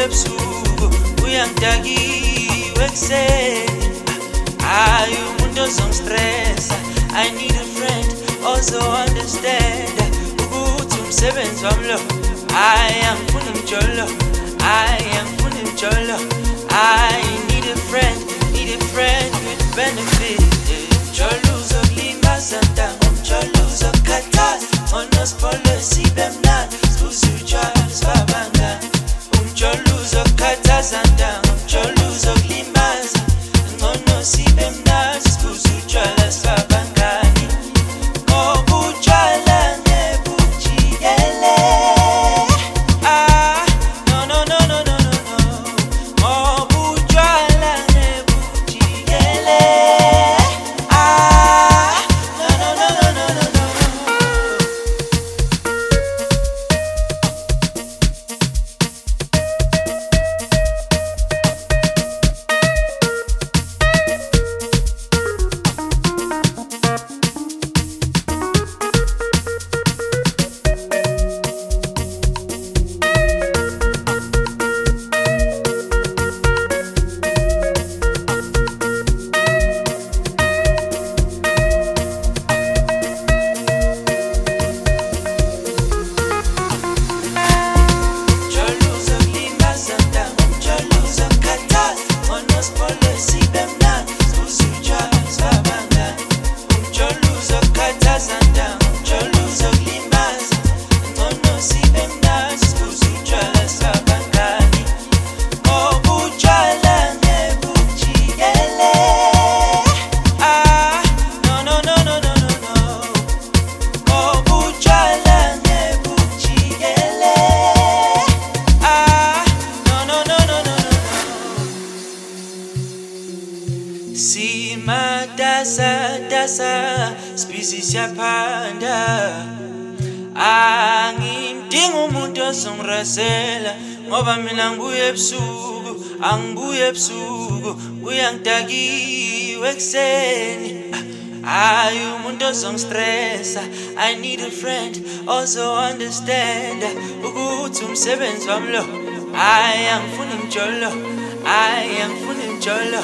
ebusuku uyangidakiwe ekuseni. Hayi umuntu ozongistressa. I need a friend also understand ukuthi umsebenzi wami lo. I am ngifuna imjolo. I need a friend with benefit. Umjolo uzokulimaza ntango, umjolo uzokukhathaza. Onosipolo sibe mnandi, sibuze utshwala sibabangani. Umjolo uzokukhathaza ntango, umjolo uzokulimaza. Ngcono sibe mnandi, sibuze utshwala sibabangani. Ngoba utshwala nebujikele. Dasa species yaphanda. Angimdingi umuntu ozongirasela ngoba mina ngibuye ebusuku uyangidakiwe ekuseni. Hayi umuntu ozongistressa. I need a friend also understand ukuthi umsebenzi wami lo. I am ngifuna imjolo. I am ngifuna imjolo.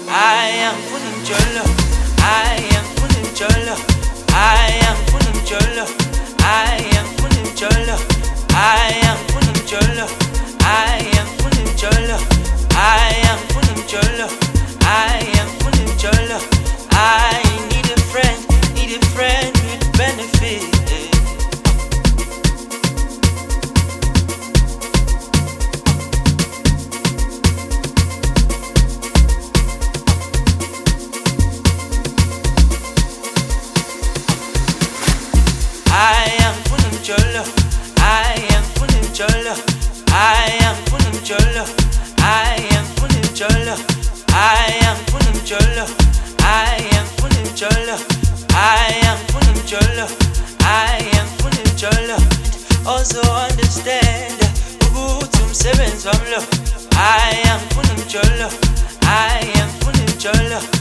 I need a friend with benefit. I am ngifuna imjolo. Also understand ukuthi umsebenzi wami lo. I am ngifuna imjolo.